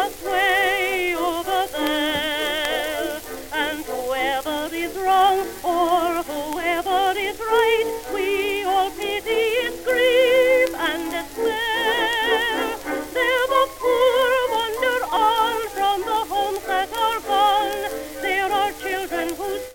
just way over there. And whoever is wrong or